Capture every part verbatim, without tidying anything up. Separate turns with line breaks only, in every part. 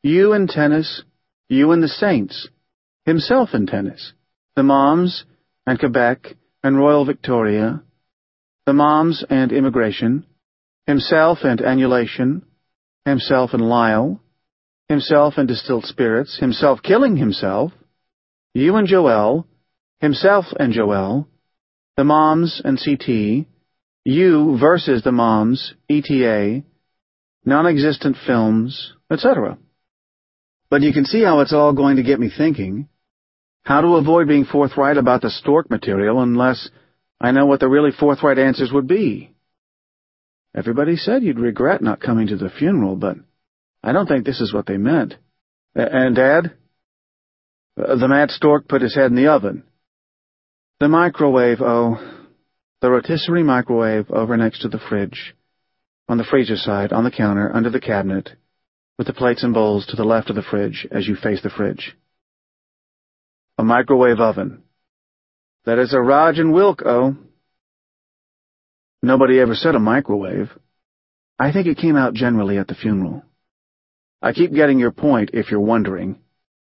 You in tennis, you and the Saints, himself in tennis, the Moms and Quebec and Royal Victoria, the Moms and immigration, himself and annulation, himself and Lyle, himself and distilled spirits, himself killing himself, you and Joelle, himself and Joelle, the Moms and C T, you versus the Moms, E T A, non-existent films, et cetera. But you can see how it's all going to get me thinking. How to avoid being forthright about the stork material unless I know what the really forthright answers would be. Everybody said you'd regret not coming to the funeral, but I don't think this is what they meant. And Dad? The mad stork put his head in the oven. The microwave, oh, the rotisserie microwave over next to the fridge, on the freezer side, on the counter, under the cabinet, with the plates and bowls to the left of the fridge as you face the fridge. A microwave oven. That is a Raj and Wilk, oh. Nobody ever said a microwave. I think it came out generally at the funeral. I keep getting your point, if you're wondering.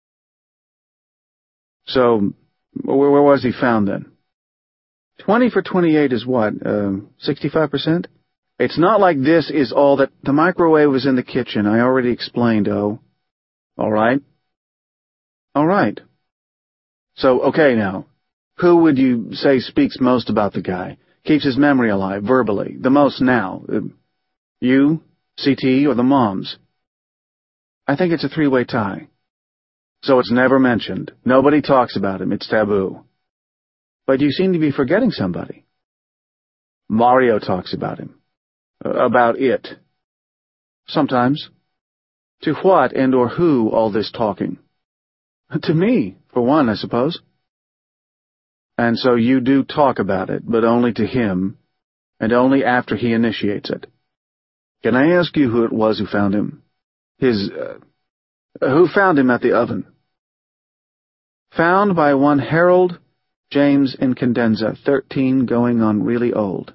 So, where, where was he found then? Twenty for twenty-eight is what, uh, sixty-five percent? It's not like this is all that... The microwave was in the kitchen, I already explained, oh. All right? All right. So, okay now, who would you say speaks most about the guy, keeps his memory alive, verbally, the most now? Uh, you, C T, or the Moms? I think it's a three-way tie. So it's never mentioned. Nobody talks about him. It's taboo. But you seem to be forgetting somebody. Mario talks about him. Uh, about it. Sometimes. To what and or who all this talking? To me, for one, I suppose. And so you do talk about it, but only to him, and only after he initiates it. Can I ask you who it was who found him? His, uh, who found him at the oven? Found by one Harold James Incandenza, thirteen, going on really old.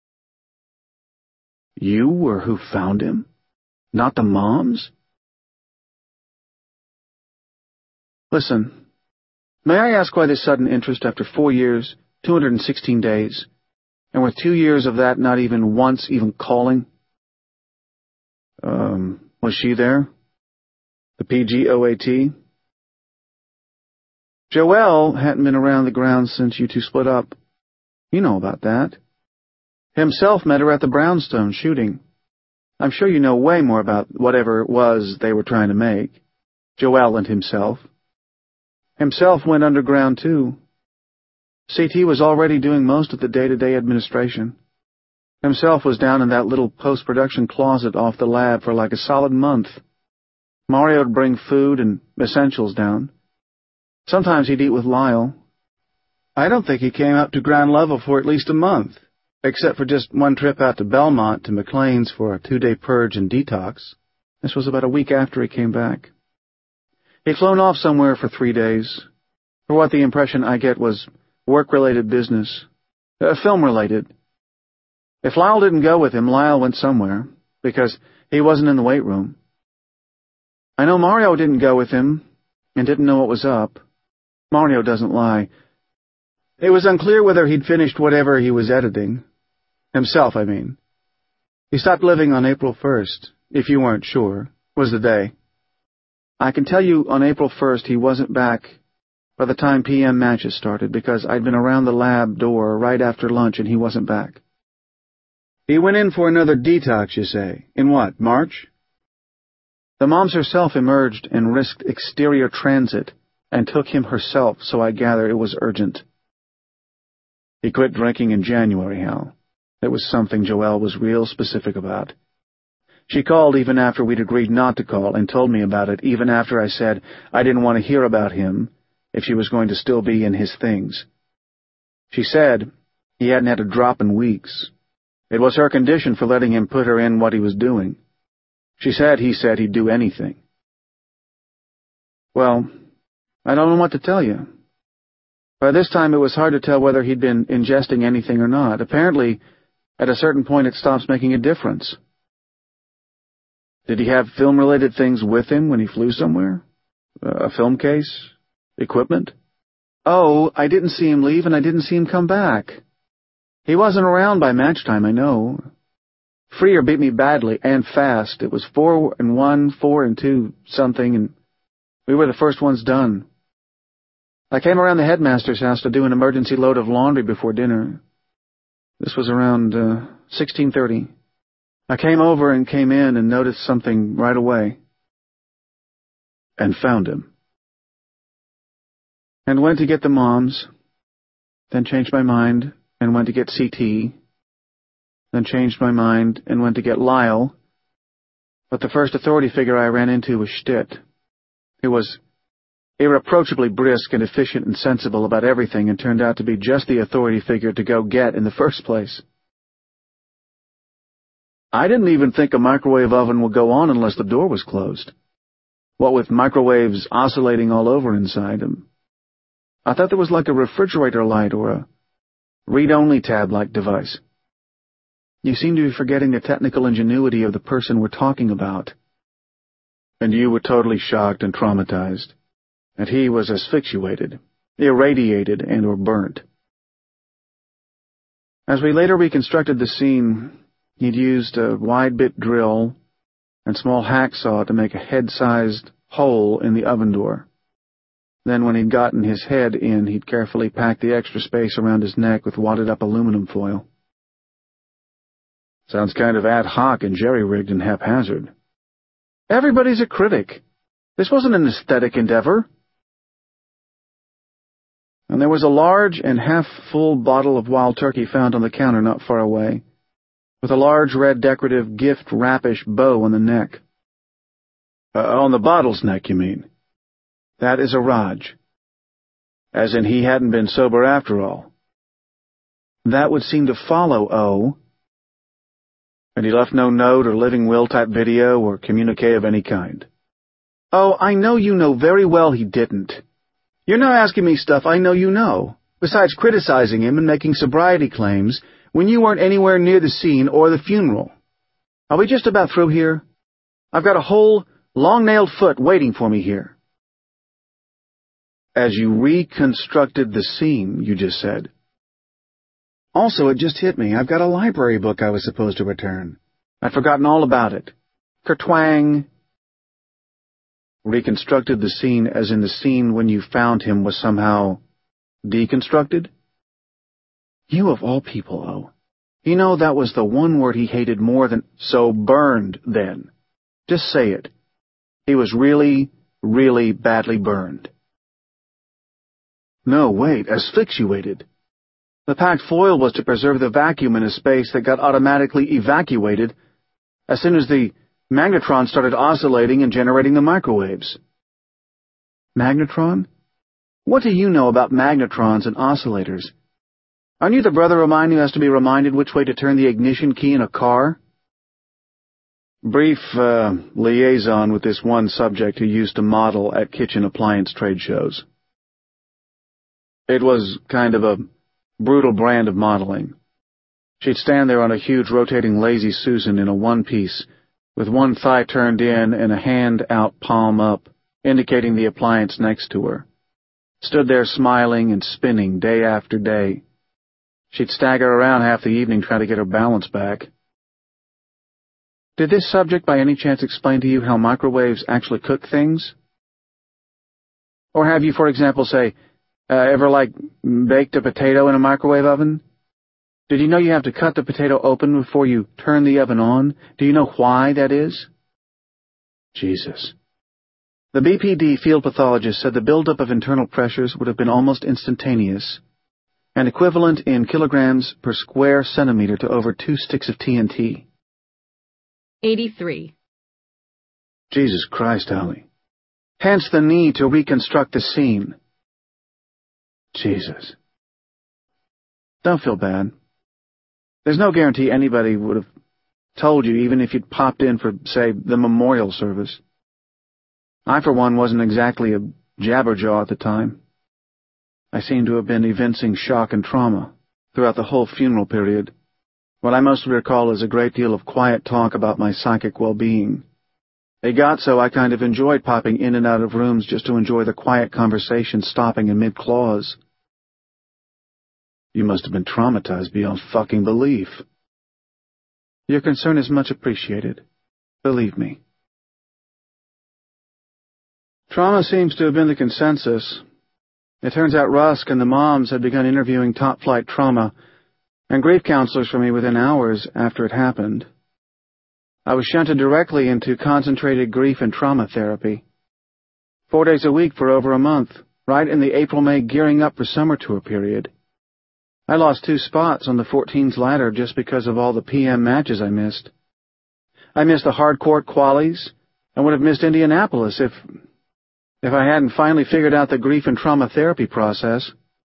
You were who found him? Not the Moms? Listen, may I ask why this sudden interest after four years, two hundred sixteen days, and with two years of that not even once even calling? Um, was she there? The P G O A T? Joelle hadn't been around the grounds since you two split up. You know about that. Himself met her at the Brownstone shooting. I'm sure you know way more about whatever it was they were trying to make. Joelle and himself. Himself went underground, too. C T was already doing most of the day-to-day administration. Himself was down in that little post-production closet off the lab for like a solid month. Mario would bring food and essentials down. Sometimes he'd eat with Lyle. I don't think he came up to ground level for at least a month, except for just one trip out to Belmont to McLean's for a two-day purge and detox. This was about a week after he came back. He'd flown off somewhere for three days. For what the impression I get was work-related business. Uh, film-related. If Lyle didn't go with him, Lyle went somewhere, because he wasn't in the weight room. I know Mario didn't go with him, and didn't know what was up. Mario doesn't lie. It was unclear whether he'd finished whatever he was editing. Himself, I mean. He stopped living on April first, if you weren't sure, was the day. I can tell you on April first he wasn't back by the time P M matches started, because I'd been around the lab door right after lunch and he wasn't back. He went in for another detox, you say. In what, March? The Moms herself emerged and risked exterior transit and took him herself, so I gather it was urgent. He quit drinking in January, Hal. It was something Joelle was real specific about. She called even after we'd agreed not to call and told me about it even after I said I didn't want to hear about him if she was going to still be in his things. She said he hadn't had a drop in weeks. It was her condition for letting him put her in what he was doing. She said he said he'd do anything. Well, I don't know what to tell you. By this time it was hard to tell whether he'd been ingesting anything or not. Apparently, at a certain point it stops making a difference. Did he have film-related things with him when he flew somewhere? Uh, a film case? Equipment? Oh, I didn't see him leave and I didn't see him come back. He wasn't around by match time, I know. Freer beat me badly and fast. It was four and one, four and two, something, and we were the first ones done. I came around the headmaster's house to do an emergency load of laundry before dinner. This was around uh, sixteen thirty. I came over and came in and noticed something right away. And found him. And went to get the moms, then changed my mind and went to get C T, then changed my mind and went to get Lyle, but the first authority figure I ran into was Stitt. He was irreproachably brisk and efficient and sensible about everything and turned out to be just the authority figure to go get in the first place. I didn't even think a microwave oven would go on unless the door was closed. What with microwaves oscillating all over inside them. I thought there was like a refrigerator light or a read-only tab-like device. You seem to be forgetting the technical ingenuity of the person we're talking about. And you were totally shocked and traumatized. And he was asphyxiated, irradiated, and or burnt. As we later reconstructed the scene, he'd used a wide-bit drill and small hacksaw to make a head-sized hole in the oven door. Then when he'd gotten his head in, he'd carefully packed the extra space around his neck with wadded-up aluminum foil. Sounds kind of ad hoc and jerry-rigged and haphazard. Everybody's a critic. This wasn't an aesthetic endeavor. And there was a large and half-full bottle of wild turkey found on the counter not far away, with a large red decorative gift-wrappish bow on the neck. Uh, on the bottle's neck, you mean? That is a Raj. As in he hadn't been sober after all. That would seem to follow, O. And he left no note or living will type video or communique of any kind. Oh, I know you know very well he didn't. You're not asking me stuff I know you know, besides criticizing him and making sobriety claims when you weren't anywhere near the scene or the funeral. Are we just about through here? I've got a whole, long-nailed foot waiting for me here. As you reconstructed the scene, you just said. Also, it just hit me. I've got a library book I was supposed to return. I'd forgotten all about it. Kertwang. Reconstructed the scene as in the scene when you found him was somehow deconstructed? You of all people, O. You know that was the one word he hated more than... So burned, then. Just say it. He was really, really badly burned. No, wait, asphyxiated. The packed foil was to preserve the vacuum in a space that got automatically evacuated as soon as the magnetron started oscillating and generating the microwaves. Magnetron? What do you know about magnetrons and oscillators? Aren't you the brother of mine who has to be reminded which way to turn the ignition key in a car? Brief uh, liaison with this one subject who used to model at kitchen appliance trade shows. It was kind of a brutal brand of modeling. She'd stand there on a huge rotating Lazy Susan in a one-piece, with one thigh turned in and a hand out palm up, indicating the appliance next to her. Stood there smiling and spinning day after day. She'd stagger around half the evening trying to get her balance back. Did this subject by any chance explain to you how microwaves actually cook things? Or have you, for example, say, uh, ever, like, baked a potato in a microwave oven? Did you know you have to cut the potato open before you turn the oven on? Do you know why that is? Jesus. The B P D field pathologist said the buildup of internal pressures would have been almost instantaneous, and equivalent in kilograms per square centimeter to over two sticks of T N T.
eighty-three.
Jesus Christ, Allie. Hence the need to reconstruct the scene. Jesus. Don't feel bad. There's no guarantee anybody would have told you even if you'd popped in for, say, the memorial service. I, for one, wasn't exactly a jabberjaw at the time. I seem to have been evincing shock and trauma throughout the whole funeral period. What I mostly recall is a great deal of quiet talk about my psychic well-being, It got so I kind of enjoyed popping in and out of rooms just to enjoy the quiet conversation stopping in mid-clause. You must have been traumatized beyond fucking belief. Your concern is much appreciated. Believe me. Trauma seems to have been the consensus. It turns out Rusk and the moms had begun interviewing top-flight trauma and grief counselors for me within hours after it happened. I was shunted directly into concentrated grief and trauma therapy. Four days a week for over a month, right in the April-May gearing up for summer tour period. I lost two spots on the fourteens ladder just because of all the P M matches I missed. I missed the hardcourt qualies and would have missed Indianapolis if, if I hadn't finally figured out the grief and trauma therapy process.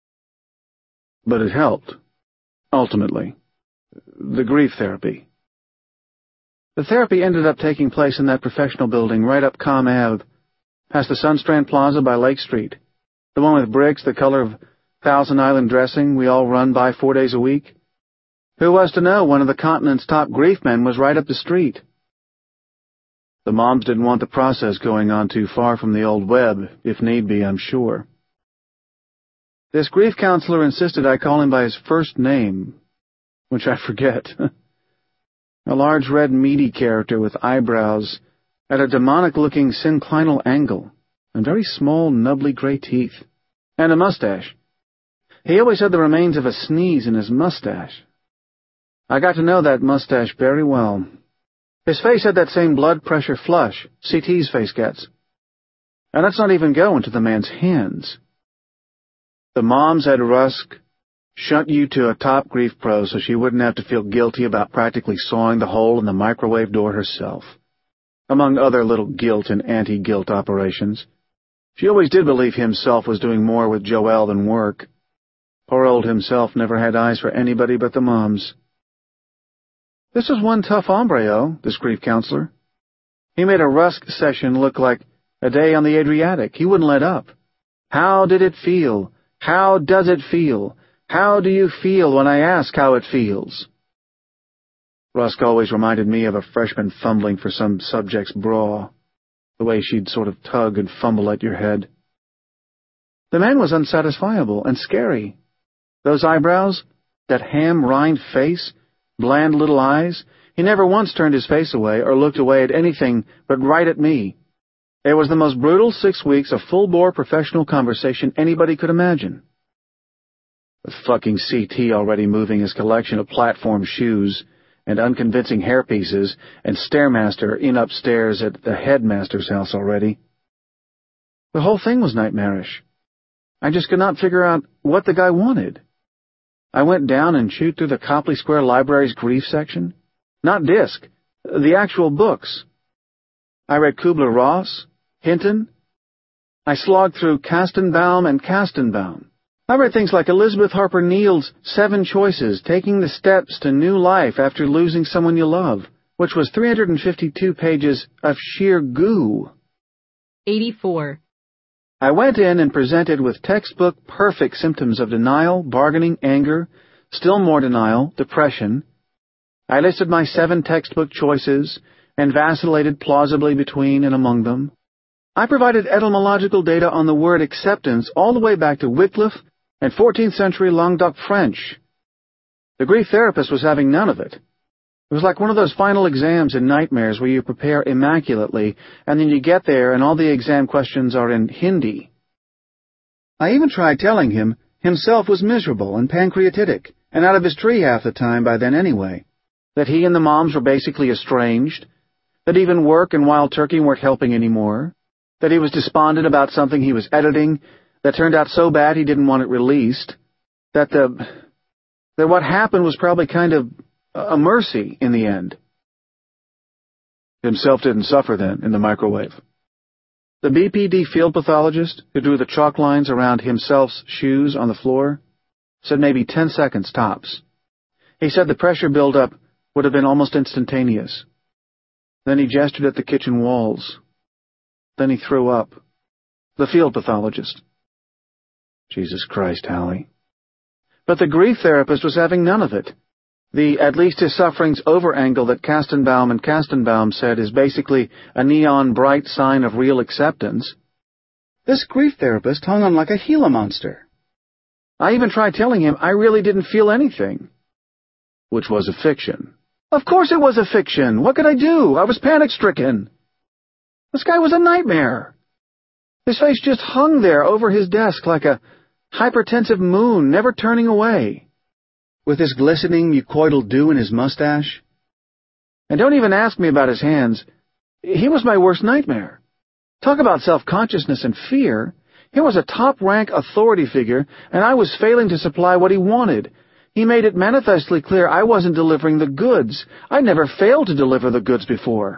But it helped, ultimately. The grief therapy. The therapy ended up taking place in that professional building right up Com Ave, past the Sunstrand Plaza by Lake Street, the one with bricks the color of Thousand Island dressing we all run by four days a week. Who was to know one of the continent's top grief men was right up the street? The moms didn't want the process going on too far from the old web, if need be, I'm sure. This grief counselor insisted I call him by his first name, which I forget. A large red meaty character with eyebrows at a demonic-looking synclinal angle, and very small, nubbly gray teeth, and a mustache. He always had the remains of a sneeze in his mustache. I got to know that mustache very well. His face had that same blood pressure flush C T's face gets. And that's not even going to the man's hands. The moms had Rusk shunt you to a top grief pro so she wouldn't have to feel guilty about practically sawing the hole in the microwave door herself, among other little guilt and anti-guilt operations. She always did believe himself was doing more with Joelle than work. Poor old himself never had eyes for anybody but the moms. This was one tough hombre, this grief counselor. He made a Rusk session look like a day on the Adriatic. He wouldn't let up. How did it feel? How does it feel? How do you feel when I ask how it feels? Rusk always reminded me of a freshman fumbling for some subject's bra, the way she'd sort of tug and fumble at your head. The man was unsatisfiable and scary. Those eyebrows, that ham-rind face, bland little eyes, he never once turned his face away or looked away at anything but right at me. It was the most brutal six weeks of full-bore professional conversation anybody could imagine. With fucking C T already moving his collection of platform shoes and unconvincing hairpieces and Stairmaster in upstairs at the headmaster's house already. The whole thing was nightmarish. I just could not figure out what the guy wanted. I went down and chewed through the Copley Square Library's grief section. Not disc, the actual books. I read Kubler-Ross, Hinton. I slogged through Kastenbaum and Kastenbaum. I read things like Elizabeth Harper Neal's Seven Choices, Taking the Steps to New Life After Losing Someone You Love, which was three hundred fifty-two pages of sheer goo.
eighty-four.
I went in and presented with textbook perfect symptoms of denial, bargaining, anger, still more denial, depression. I listed my seven textbook choices and vacillated plausibly between and among them. I provided etymological data on the word acceptance all the way back to Wycliffe and fourteenth century Languedoc French. The grief therapist was having none of it. It was like one of those final exams in nightmares where you prepare immaculately, and then you get there and all the exam questions are in Hindi. I even tried telling him himself was miserable and pancreatitic, and out of his tree half the time by then anyway, that he and the moms were basically estranged, that even work and Wild Turkey weren't helping anymore, that he was despondent about something he was editing that turned out so bad he didn't want it released, that the that what happened was probably kind of a mercy in the end. Himself didn't suffer then in the microwave. The B P D field pathologist who drew the chalk lines around himself's shoes on the floor said maybe ten seconds tops. He said the pressure buildup would have been almost instantaneous. Then he gestured at the kitchen walls. Then he threw up. The field pathologist. Jesus Christ, Hallie. But the grief therapist was having none of it. The at least his suffering's over angle that Kastenbaum and Kastenbaum said is basically a neon bright sign of real acceptance. This grief therapist hung on like a Gila monster. I even tried telling him I really didn't feel anything. Which was a fiction. Of course it was a fiction. What could I do? I was panic-stricken. This guy was a nightmare. His face just hung there over his desk like a hypertensive moon, never turning away, with his glistening mucoidal dew in his mustache. And don't even ask me about his hands. He was my worst nightmare. Talk about self-consciousness and fear. He was a top-rank authority figure, and I was failing to supply what he wanted. He made it manifestly clear I wasn't delivering the goods. I'd never failed to deliver the goods before.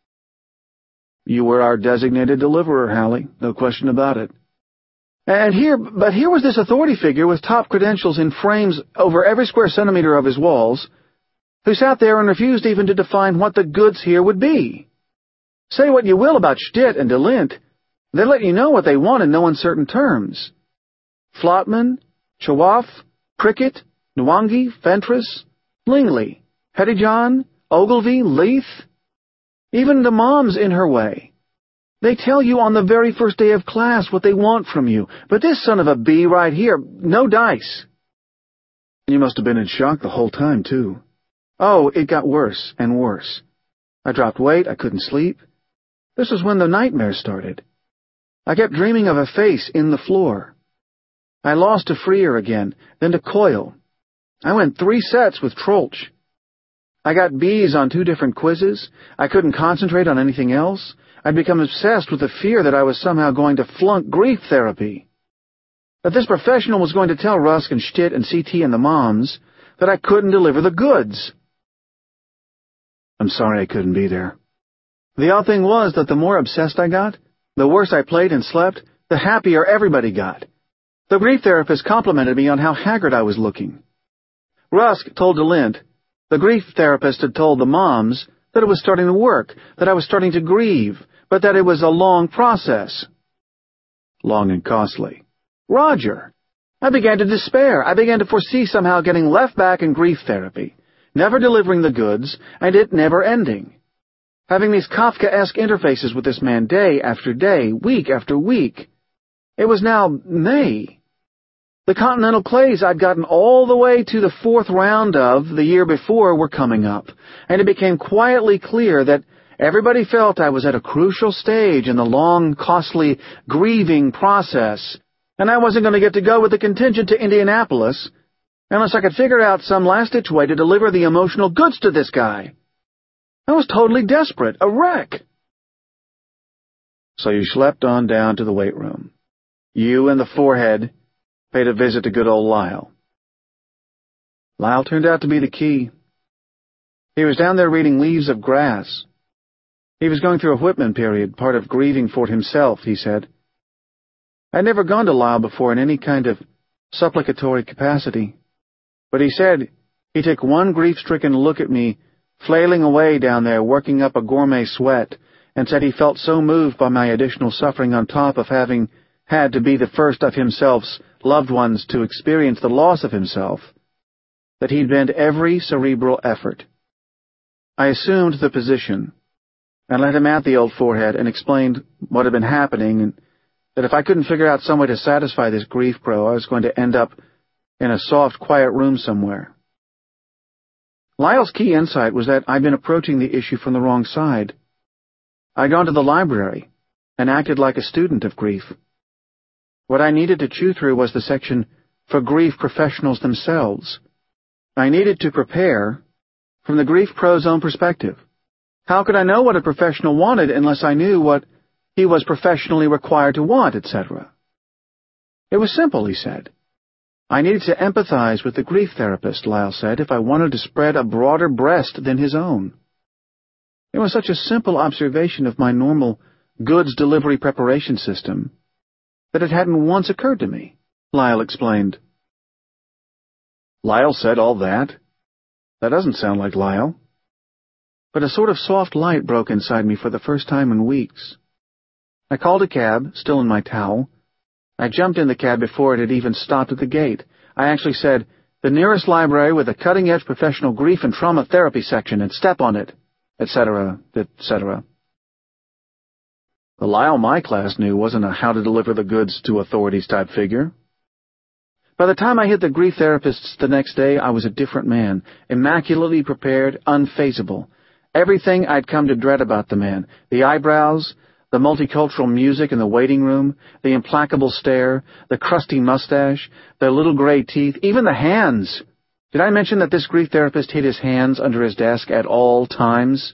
You were our designated deliverer, Hallie, no question about it. And here, but here was this authority figure with top credentials in frames over every square centimeter of his walls, who sat there and refused even to define what the goods here would be. Say what you will about Stitt and DeLint, they let you know what they want in no uncertain terms. Flotman, Chawaf, Prickett, Nwangi, Fentress, Lingley, Pettyjohn, Ogilvy, Leith, even the mom's in her way. They tell you on the very first day of class what they want from you, but this son of a bee right here, no dice. You must have been in shock the whole time, too. Oh, it got worse and worse. I dropped weight, I couldn't sleep. This was when the nightmares started. I kept dreaming of a face in the floor. I lost to Freer again, then to Coyle. I went three sets with Troeltsch. I got B's on two different quizzes. I couldn't concentrate on anything else. I'd become obsessed with the fear that I was somehow going to flunk grief therapy. That this professional was going to tell Rusk and Stitt and C T and the moms that I couldn't deliver the goods. I'm sorry I couldn't be there. The odd thing was that the more obsessed I got, the worse I played and slept, the happier everybody got. The grief therapist complimented me on how haggard I was looking. Rusk told DeLint, the grief therapist had told the moms, that it was starting to work, that I was starting to grieve, but that it was a long process. Long and costly. Roger! I began to despair. I began to foresee somehow getting left back in grief therapy, never delivering the goods, and it never ending. Having these Kafkaesque interfaces with this man day after day, week after week. It was now May. The Continental Clays I'd gotten all the way to the fourth round of the year before were coming up, and it became quietly clear that everybody felt I was at a crucial stage in the long, costly, grieving process, and I wasn't going to get to go with the contingent to Indianapolis unless I could figure out some last-ditch way to deliver the emotional goods to this guy. I was totally desperate, a wreck. So you schlepped on down to the weight room. You and the forehead paid a visit to good old Lyle. Lyle turned out to be the key. He was down there reading Leaves of Grass. He was going through a Whitman period, part of grieving for himself, he said. I'd never gone to Lyle before in any kind of supplicatory capacity, but he said he took one grief-stricken look at me, flailing away down there, working up a gourmet sweat, and said he felt so moved by my additional suffering on top of having had to be the first of himself's loved ones to experience the loss of himself, that he'd bent every cerebral effort. I assumed the position, and let him at the old forehead and explained what had been happening, and that if I couldn't figure out some way to satisfy this grief pro, I was going to end up in a soft, quiet room somewhere. Lyle's key insight was that I'd been approaching the issue from the wrong side. I'd gone to the library and acted like a student of grief. What I needed to chew through was the section for grief professionals themselves. I needed to prepare from the grief pro's own perspective. How could I know what a professional wanted unless I knew what he was professionally required to want, et cetera? It was simple, he said. I needed to empathize with the grief therapist, Lyle said, if I wanted to spread a broader breast than his own. It was such a simple observation of my normal goods delivery preparation system that it hadn't once occurred to me, Lyle explained. Lyle said all that? That doesn't sound like Lyle. But a sort of soft light broke inside me for the first time in weeks. I called a cab, still in my towel. I jumped in the cab before it had even stopped at the gate. I actually said, the nearest library with a cutting-edge professional grief and trauma therapy section, and step on it, et cetera, et cetera. The Lyle my class knew wasn't a how-to-deliver-the-goods-to-authorities type figure. By the time I hit the grief therapists the next day, I was a different man, immaculately prepared, unfazable. Everything I'd come to dread about the man, the eyebrows, the multicultural music in the waiting room, the implacable stare, the crusty mustache, the little gray teeth, even the hands. Did I mention that this grief therapist hid his hands under his desk at all times?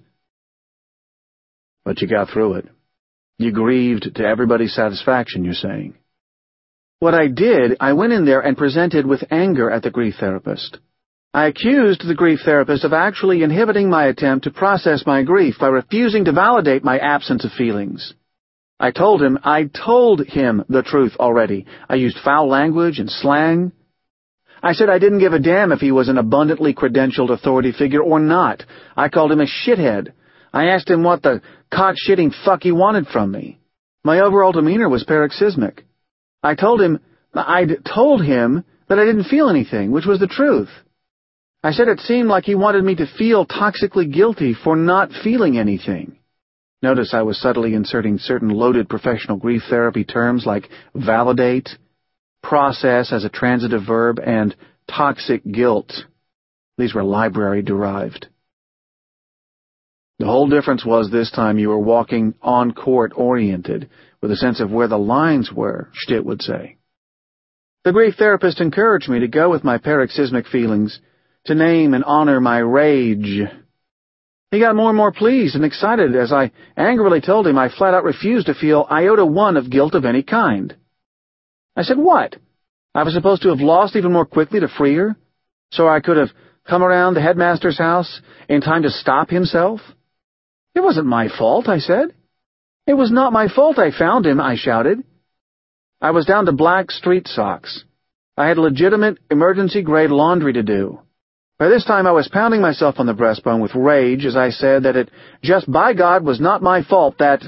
But you got through it. You grieved to everybody's satisfaction, you're saying. What I did, I went in there and presented with anger at the grief therapist. I accused the grief therapist of actually inhibiting my attempt to process my grief by refusing to validate my absence of feelings. I told him, I told him the truth already. I used foul language and slang. I said I didn't give a damn if he was an abundantly credentialed authority figure or not. I called him a shithead. I asked him what the cock-shitting fuck he wanted from me. My overall demeanor was paroxysmic. I told him, I'd told him that I didn't feel anything, which was the truth. I said it seemed like he wanted me to feel toxically guilty for not feeling anything. Notice I was subtly inserting certain loaded professional grief therapy terms like validate, process as a transitive verb, and toxic guilt. These were library-derived. The whole difference was this time you were walking on-court oriented, with a sense of where the lines were, Stitt would say. The grief therapist encouraged me to go with my paroxysmic feelings, to name and honor my rage. He got more and more pleased and excited as I angrily told him I flat out refused to feel iota one of guilt of any kind. I said, what? I was supposed to have lost even more quickly to free her, so I could have come around the headmaster's house in time to stop himself? It wasn't my fault, I said. It was not my fault I found him, I shouted. I was down to black street socks. I had legitimate emergency-grade laundry to do. By this time I was pounding myself on the breastbone with rage as I said that it just by God was not my fault that...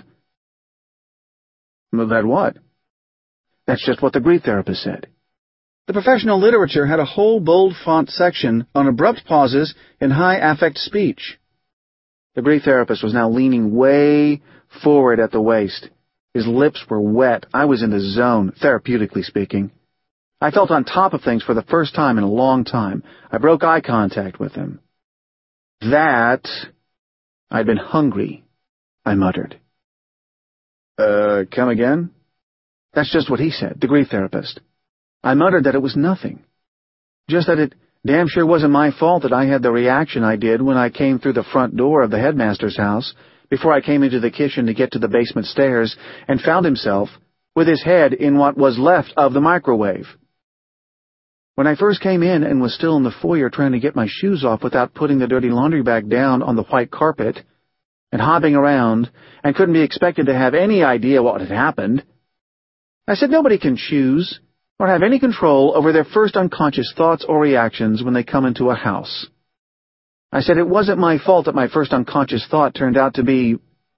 That what? That's just what the grief therapist said. The professional literature had a whole bold font section on abrupt pauses in high-affect speech. The grief therapist was now leaning way forward at the waist. His lips were wet. I was in the zone, therapeutically speaking. I felt on top of things for the first time in a long time. I broke eye contact with him. That... I'd been hungry, I muttered. Uh, come again? That's just what he said, the grief therapist. I muttered that it was nothing. Just that it damn sure wasn't my fault that I had the reaction I did when I came through the front door of the headmaster's house before I came into the kitchen to get to the basement stairs and found himself with his head in what was left of the microwave. When I first came in and was still in the foyer trying to get my shoes off without putting the dirty laundry bag down on the white carpet and hopping around and couldn't be expected to have any idea what had happened, I said nobody can choose or have any control over their first unconscious thoughts or reactions when they come into a house. I said it wasn't my fault that my first unconscious thought turned out to be...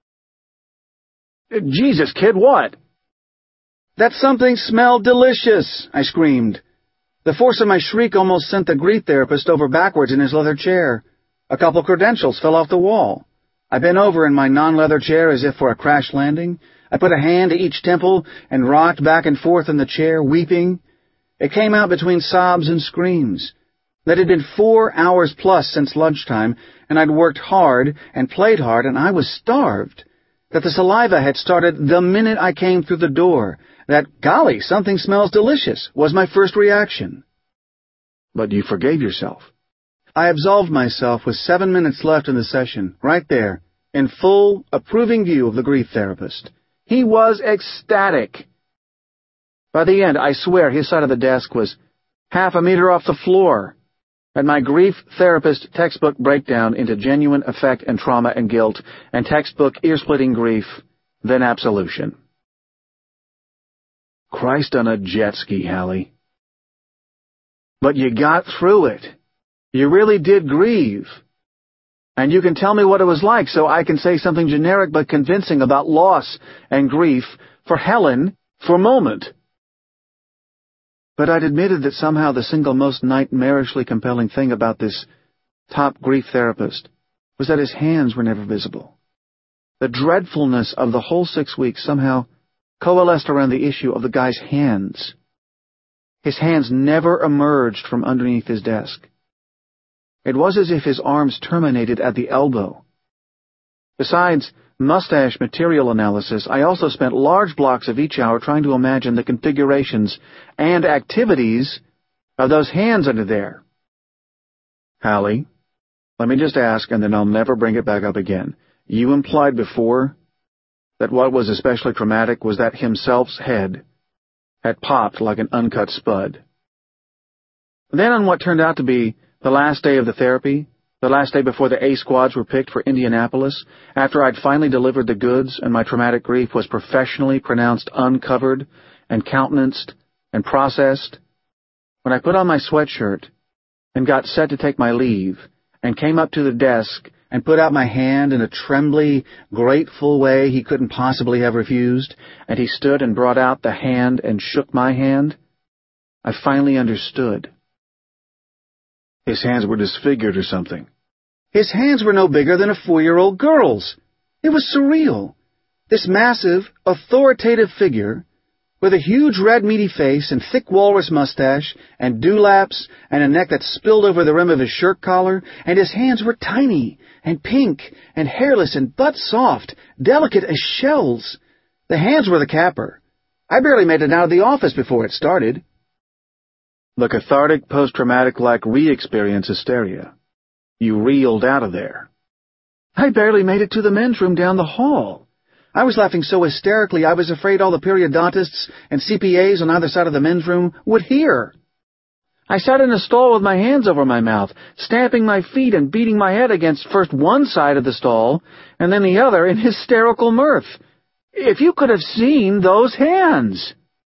Jesus, kid, what? That something smelled delicious, I screamed. The force of my shriek almost sent the grief therapist over backwards in his leather chair. A couple credentials fell off the wall. I bent over in my non-leather chair as if for a crash landing. I put a hand to each temple and rocked back and forth in the chair, weeping. It came out between sobs and screams. That had been four hours plus since lunchtime, and I'd worked hard and played hard, and I was starved. That the saliva had started the minute I came through the door. That, golly, something smells delicious, was my first reaction. But you forgave yourself. I absolved myself with seven minutes left in the session, right there, in full, approving view of the grief therapist. He was ecstatic. By the end, I swear his side of the desk was half a meter off the floor. At my grief therapist textbook breakdown into genuine affect and trauma and guilt, and textbook ear-splitting grief, then absolution. Christ on a jet ski, Hallie. But you got through it. You really did grieve. And you can tell me what it was like so I can say something generic but convincing about loss and grief for Helen for a moment. But I'd admitted that somehow the single most nightmarishly compelling thing about this top grief therapist was that his hands were never visible. The dreadfulness of the whole six weeks somehow coalesced around the issue of the guy's hands. His hands never emerged from underneath his desk. It was as if his arms terminated at the elbow. Besides mustache material analysis, I also spent large blocks of each hour trying to imagine the configurations and activities of those hands under there. Hallie, let me just ask, and then I'll never bring it back up again. You implied before that what was especially traumatic was that himself's head had popped like an uncut spud. Then on what turned out to be the last day of the therapy, the last day before the A squads were picked for Indianapolis, after I'd finally delivered the goods and my traumatic grief was professionally pronounced uncovered and countenanced and processed, when I put on my sweatshirt and got set to take my leave and came up to the desk and put out my hand in a trembly, grateful way he couldn't possibly have refused, and he stood and brought out the hand and shook my hand, I finally understood. His hands were disfigured or something. His hands were no bigger than a four-year-old girl's. It was surreal. This massive, authoritative figure, with a huge red meaty face and thick walrus mustache and dewlaps and a neck that spilled over the rim of his shirt collar, and his hands were tiny and pink and hairless and butt-soft, delicate as shells. The hands were the capper. I barely made it out of the office before it started. The cathartic post-traumatic-like re-experience hysteria. You reeled out of there. I barely made it to the men's room down the hall. I was laughing so hysterically I was afraid all the periodontists and C P As on either side of the men's room would hear. I sat in a stall with my hands over my mouth, stamping my feet and beating my head against first one side of the stall and then the other in hysterical mirth. If you could have seen those hands!